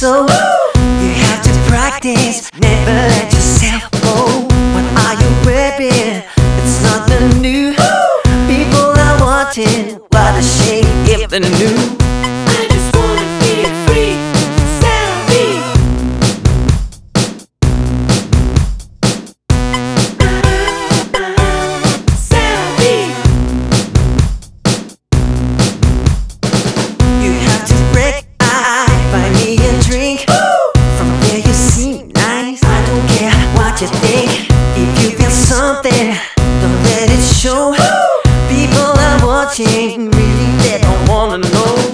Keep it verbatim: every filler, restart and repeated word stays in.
so you have to practice, never let yourself go. What are you wearing? It's not the new. People are watching, what a shame if they knew. I just wanna be free, savvy. Savvy. You have to break eye, buy me a drink. From there you seem nice, I don't care what you think. If you feel something, don't let it show. People are watching, really they don't wanna know.